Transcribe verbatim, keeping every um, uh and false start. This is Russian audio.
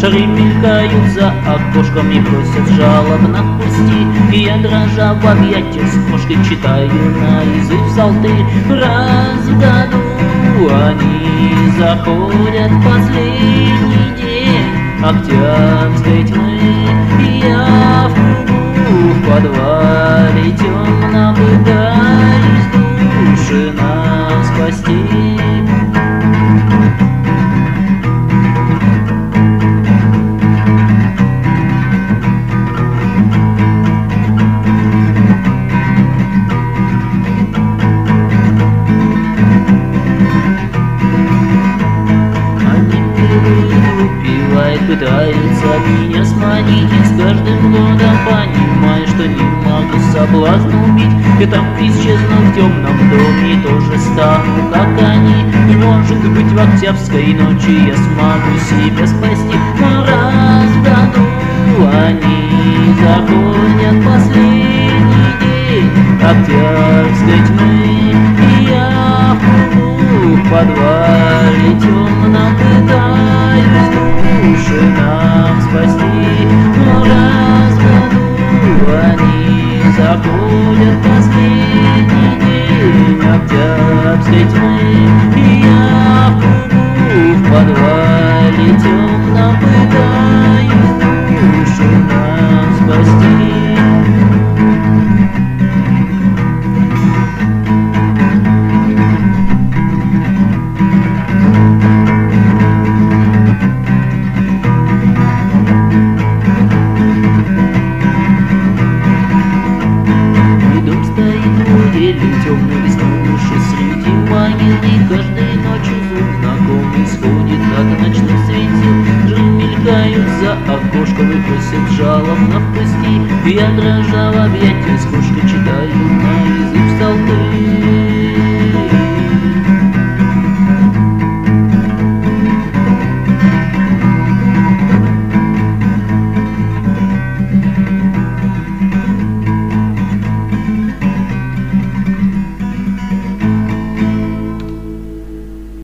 Шары мелькают за окошком и просят жалобно впусти. И я, дрожа в объятиях, с кошкой читаю наизусть псалтырь. Раз в году они заходят в последний день октябрьской тьмы. И я в кругу в подвале темно пытаюсь души нам спасти. Пытаются меня сманить, и с каждым годом понимаю, что не могу соблазн убить. И там, исчезнув в темном доме, тоже стану, как они. И может быть, в октябрьской ночи я смогу себя спасти. Но раз в году они заходят в последний день октябрьской тьмы. И я в кругу в подвале темном пытаюсь души нам спасти. Но раз в году они заходят в последний день октябрьской тьмы. И я в кругу в подвале темном пытаюсь души нам спасти. Темной листвуши среди могил, и каждой ночью звук знакомый сходит от ночных светил. Жи мелькают за окошком и просят жалобно впусти. Я, дрожа в объятиях, с кошкой читаю наизусть